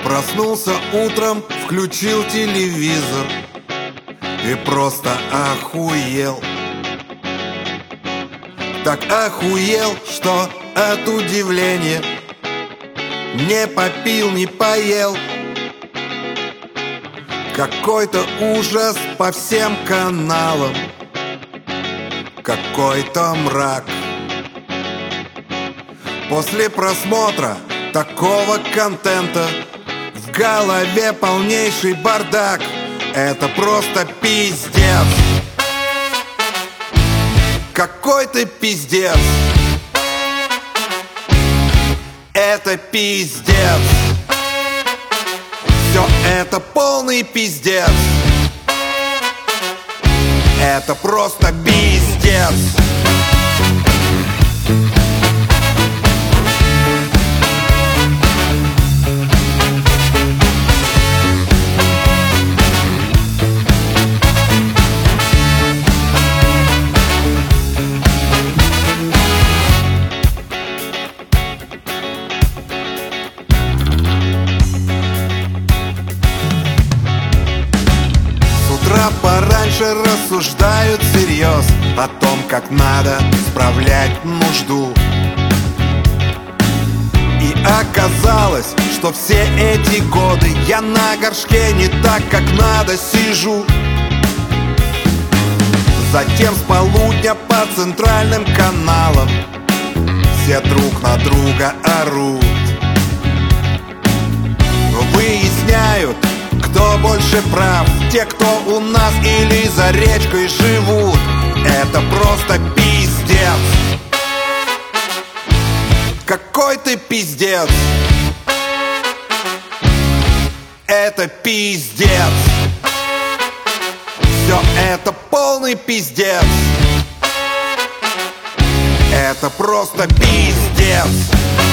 Проснулся утром, включил телевизор и просто охуел. Так охуел, что от удивления не попил, не поел. Какой-то ужас по всем каналам, какой-то мрак. После просмотра такого контента в голове полнейший бардак. Это просто пиздец. Какой ты пиздец. Это пиздец. Все это полный пиздец. Это просто пиздец. Пораньше рассуждают всерьез о том, как надо справлять нужду. И оказалось, что все эти годы я на горшке не так, как надо сижу. Затем с полудня по центральным каналам все друг на друга орут. Выясняют, кто больше прав, те, кто у нас или за речкой живут. Это просто пиздец. Какой ты пиздец. Это пиздец. Все это полный пиздец. Это просто пиздец.